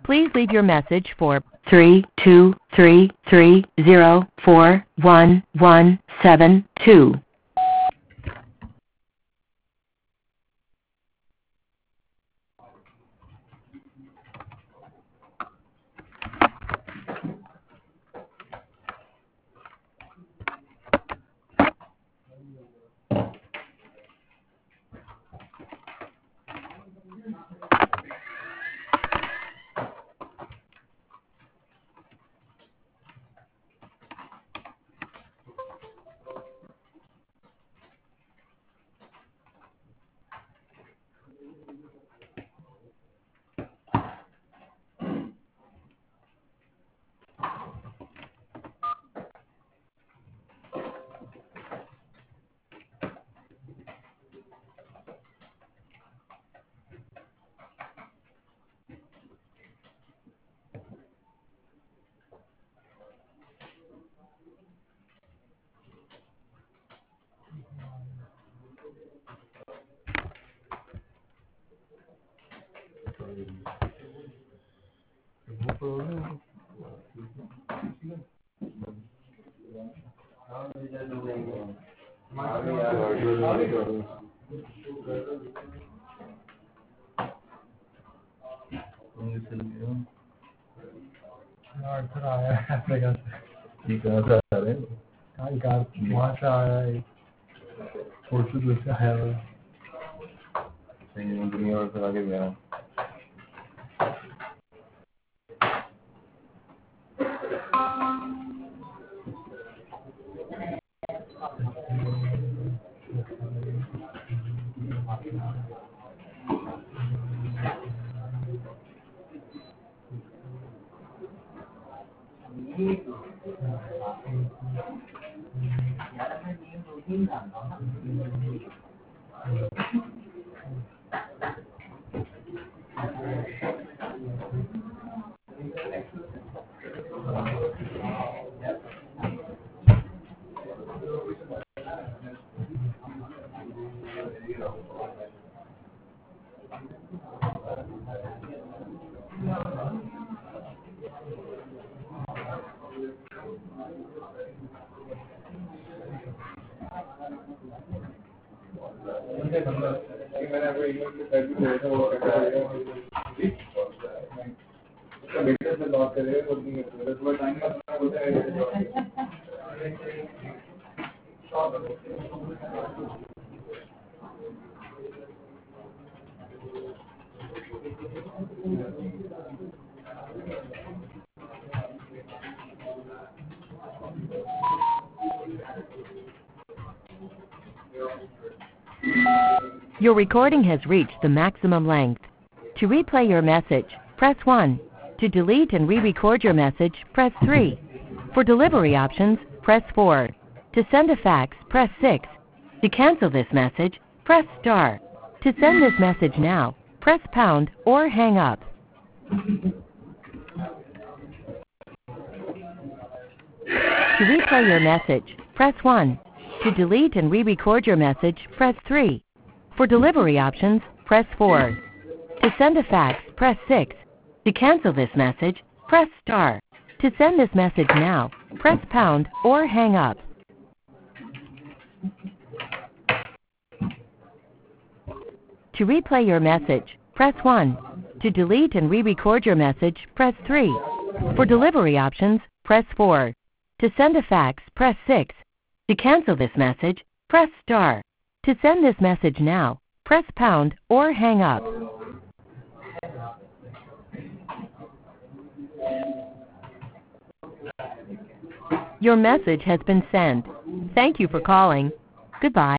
Please leave your message for 32330411172. आया है Africa से। ये कहाँ से आ रहे हैं? वहाँ से आया है, पोर्चुगल से आया है। दुनिया भर से आगे गया। Your recording has reached the maximum length. To replay your message, press 1. To delete and re-record your message, press 3. For delivery options, press 4. To send a fax, press 6. To cancel this message, press star. To send this message now, press pound or hang up. To replay your message, press 1. To delete and re-record your message, press 3. For delivery options, press 4. To send a fax, press 6. To cancel this message, press star. To send this message now, press pound or hang up. To replay your message, press 1. To delete and re-record your message, press 3. For delivery options, press 4. To send a fax, press 6. To cancel this message, press star. To send this message now, press pound or hang up. Your message has been sent. Thank you for calling. Goodbye.